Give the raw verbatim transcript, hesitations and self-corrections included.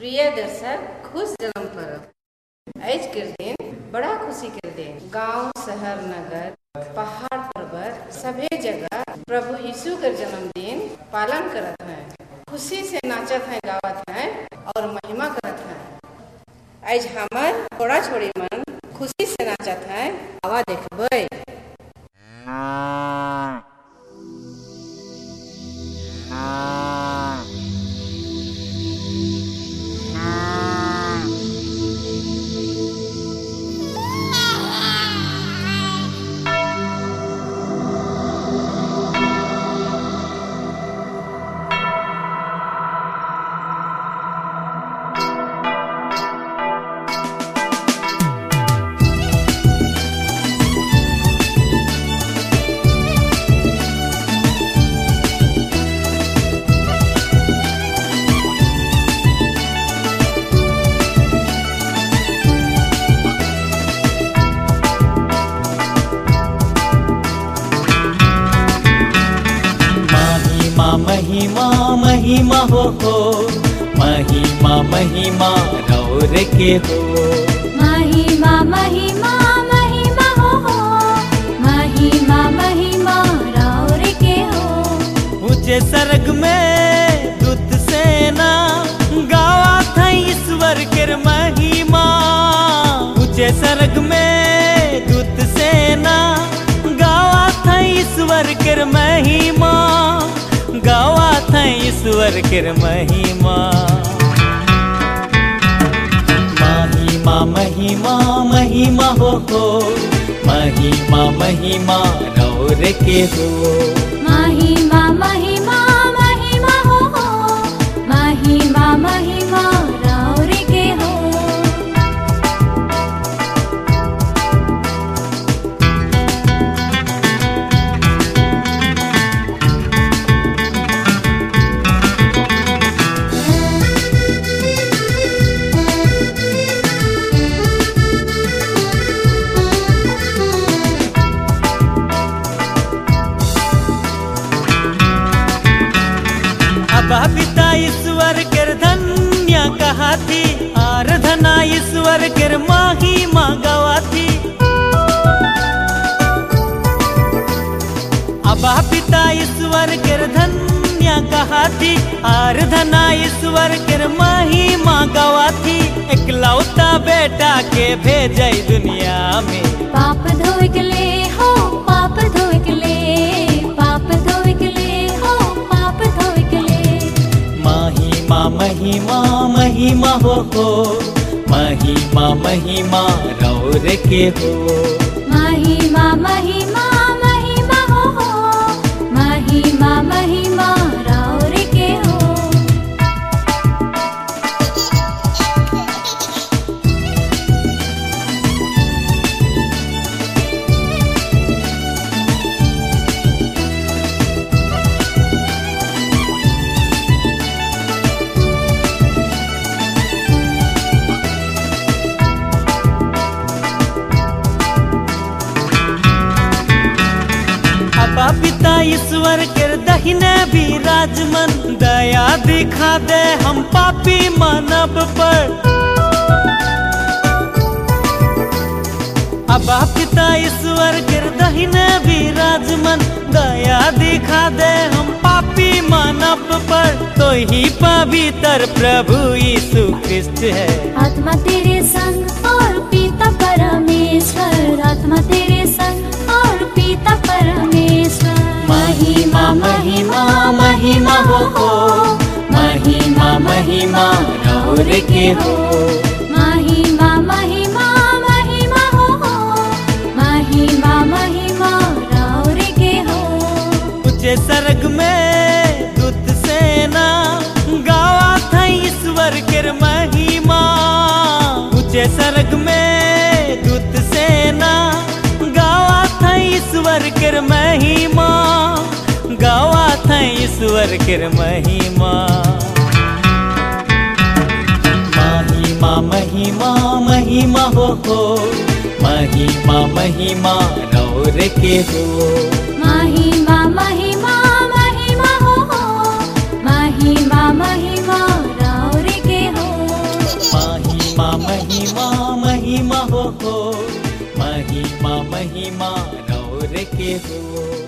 प्रिय दर्शक, खुश जन्म पर्व आज के दिन बड़ा खुशी के दिन। गांव, शहर, नगर, पहाड़, पर्वत सभी जगह प्रभु यीशु के जन्मदिन पालन करत हैं। खुशी से नाचत हैं, गावत हैं और महिमा करत हैं। आज हमार थोड़ा छोड़ी मन खुशी से नाचत हैं, आवा देखबे। महिमा महिमा हो हो महिमा महिमा रौर के हो। महिमा महिमा महिमा हो हो महिमा महिमा रौर के हो। ऊंचे सर्ग में दूत सेना गावा था ईश्वर के महिमा। ऊंचे सर्ग में दूत सेना गावा था ईश्वर के महिमा। गावा था ईश्वर के महिमा। महिमा महिमा महिमा हो हो महिमा महिमा रौर के हो। महिमा महिमा महिमा हो हो महिमा महिमा रौर के हो। अबा पिता ईश्वर कर धन्य कहा थी, आराधना ईश्वर कर महिमा गवा थी। अबा पिता ईश्वर कर धन्य कहा थी, आराधना ईश्वर कर महिमा गवा थी। एकलौता बेटा के भेजे दुनिया में, पाप धोए के ले हो पाप धोए के ले, पाप धोए के ले हो पाप धोए के ले। महिमा महिमा महिमा हो हो महिमा महिमा रौर के हो। महिमा महिमा महिमा हो हो महिमा महिमा रौर के हो। अबा पिता ईश्वर के दहिने विराजमान, दया दिखा दे हम पापी मानव पर। अबा पिता ईश्वर के दहिने विराजमान, दया दिखा दे हम पापी मानव पर। तो ही पवित्र प्रभु यीशु ख्रिस्त है। आत्मा तेरे संग और पिता परमेश्वर, आत्मा तेरे संग और पिता परमेश्वर। महिमा महिमा महिमा हो हो महिमा महिमा रौर के हो। महिमा महिमा महिमा हो हो महिमा महिमा रौर के हो। ऊंचे सर्ग में दूत सेना गावा था ईश्वर के महिमा। ऊंचे सर्ग में दूत सेना गावा था ईश्वर के महिमा। गावा था ईश्वर के महिमा। महिमा महिमा महिमा हो हो महिमा महिमा रौर के हो। महिमा महिमा महिमा हो हो महिमा महिमा रौर के हो। महिमा रौर के हो।